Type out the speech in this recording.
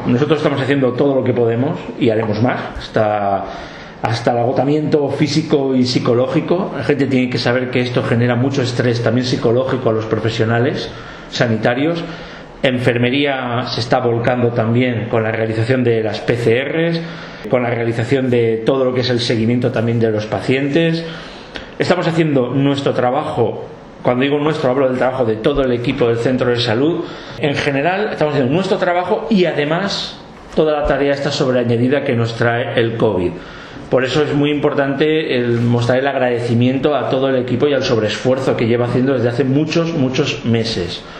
Nosotros estamos haciendo todo lo que podemos y haremos más hasta el agotamiento físico y psicológico. La gente tiene que saber que esto genera mucho estrés también psicológico a los profesionales sanitarios. Enfermería se está volcando también con la realización de las PCRs, con la realización de todo lo que es el seguimiento también de los pacientes. Estamos haciendo nuestro trabajo. Cuando digo nuestro, hablo del trabajo de todo el equipo del centro de salud. En general, estamos haciendo nuestro trabajo y además toda la tarea está sobreañadida que nos trae el COVID. Por eso es muy importante mostrar el agradecimiento a todo el equipo y al sobreesfuerzo que lleva haciendo desde hace muchos meses.